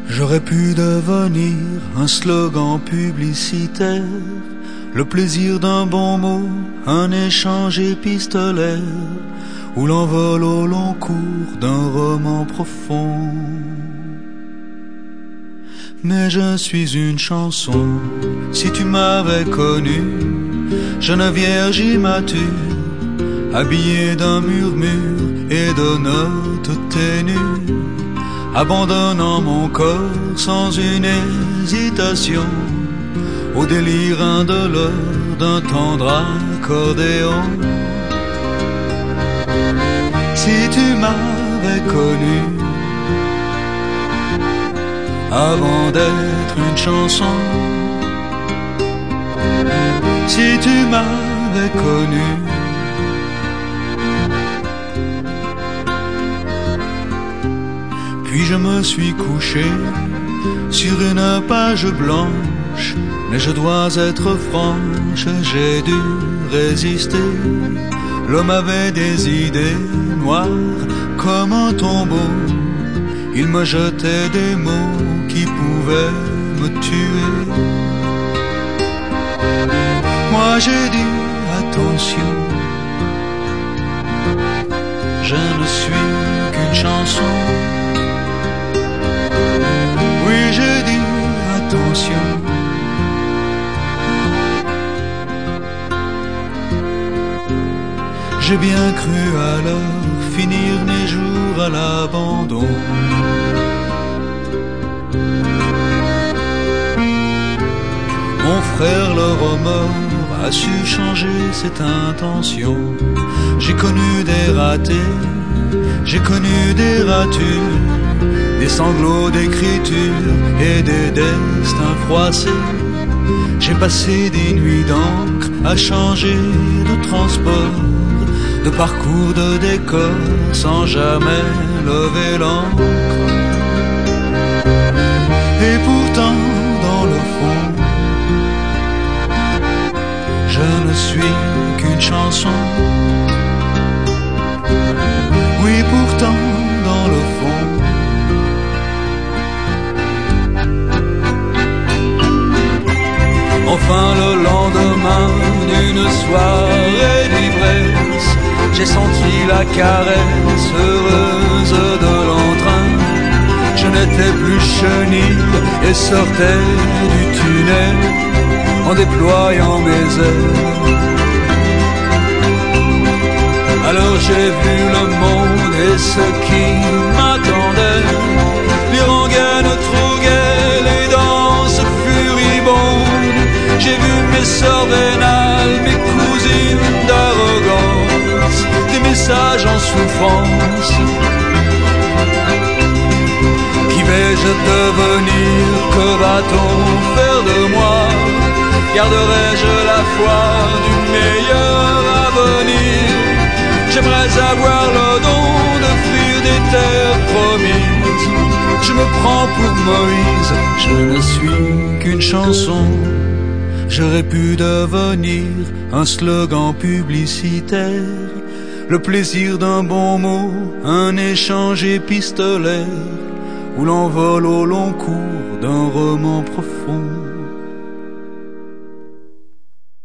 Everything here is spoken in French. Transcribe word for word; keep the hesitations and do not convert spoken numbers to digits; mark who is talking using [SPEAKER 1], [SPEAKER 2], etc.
[SPEAKER 1] J'aurais pu devenir un slogan publicitaire, le plaisir d'un bon mot, un échange épistolaire, ou l'envol au long cours d'un roman profond. Mais je suis une chanson, si tu m'avais connu, jeune vierge immature, habillée d'un murmure et de notes ténues, abandonnant mon corps sans une hésitation au délire indolore d'un tendre accordéon. Si tu m'avais connu avant d'être une chanson, si tu m'avais connu puis je me suis couché sur une page blanche, mais je dois être franche, j'ai dû résister. L'homme avait des idées noires comme un tombeau, il me jetait des mots qui pouvaient me tuer. Moi j'ai dit attention, je ne suis qu'une chanson. Oui, j'ai dit attention. J'ai bien cru alors finir mes jours à l'abandon. Mon frère le remords a su changer cette intention. J'ai connu des ratés, j'ai connu des ratures, des sanglots d'écriture et des destins froissés. J'ai passé des nuits d'encre à changer de transport, de parcours de décor sans jamais lever l'encre. Et pourtant, dans le fond, je ne suis qu'une chanson. Oui, pourtant, dans le fond, enfin le lendemain d'une soirée d'ivresse, j'ai senti la caresse heureuse de l'entrain. Je n'étais plus chenille et sortais du tunnel en déployant mes ailes. Alors j'ai vu le monde et ce qui m'attendait, les rengaines trop gaies, les danses furibondes. J'ai vu mes sœurs vénales, mes cousines d'arrogance, des messages en souffrance. Qui vais-je devenir? Que va-t-on faire de moi? Garderai-je la foi du meilleur avenir? J'aimerais avoir le don de fuir des terres promises. Je me prends pour Moïse, je ne suis qu'une chanson. J'aurais pu devenir un slogan publicitaire, le plaisir d'un bon mot, un échange épistolaire, ou l'envol au long cours d'un roman profond.